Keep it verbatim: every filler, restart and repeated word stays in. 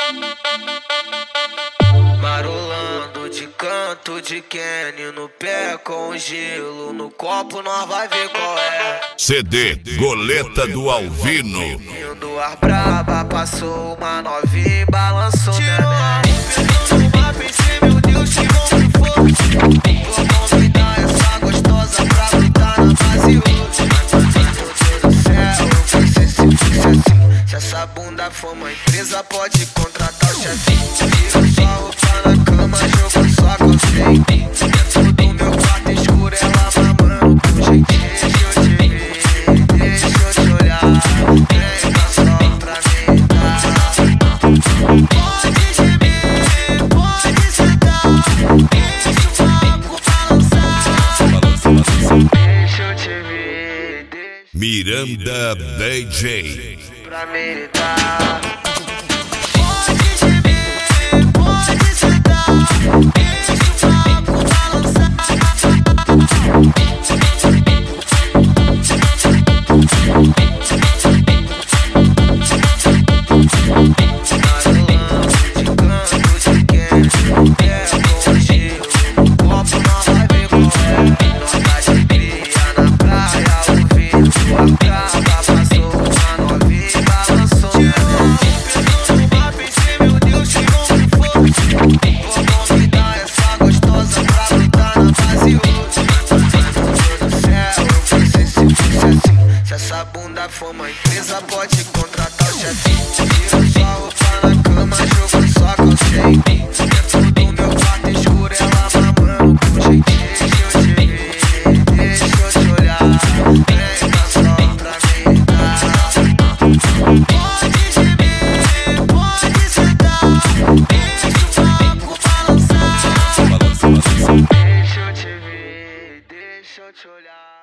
Marolando de canto de Kenny, no pé com gelo, no copo nós vai ver qual é. C D Goleta do Alvino. Indo ar braba, passou uma novinha e balançou minha mente. Pensei, meu Deus, tirou um fogo. Vou convidar essa gostosa pra gritar na base hoje. Meu Deus do céu, eu pensei se fosse assim. Se essa bunda for uma empresa, pode contratar o chefinho. Tira sua roupa na cama, jogo só que eu sei. Dentro do meu quarto escuro, ela mamando com jeitinho. Deixa eu te ver, deixa eu te olhar. Vem cá só pra me dar. Pode gemer, pode sentar. Deixa o papo balançar. Deixa eu te ver, deixa Miranda D J. pra me dar. Pode gemer, pode sentar. Deixa o papo balançar. Se essa bunda for uma empresa, pode contratar o chefinho. Tira sua roupa na cama, jogo só que eu sei. Dentro do meu quarto escuro, ela mamando com jeitinho. Deixa eu te ver, deixa eu te olhar. Vem cá só pra me dar. Pode gemer, pode sentar. Deixa o papo balançar. Deixa eu te ver, deixa eu te olhar.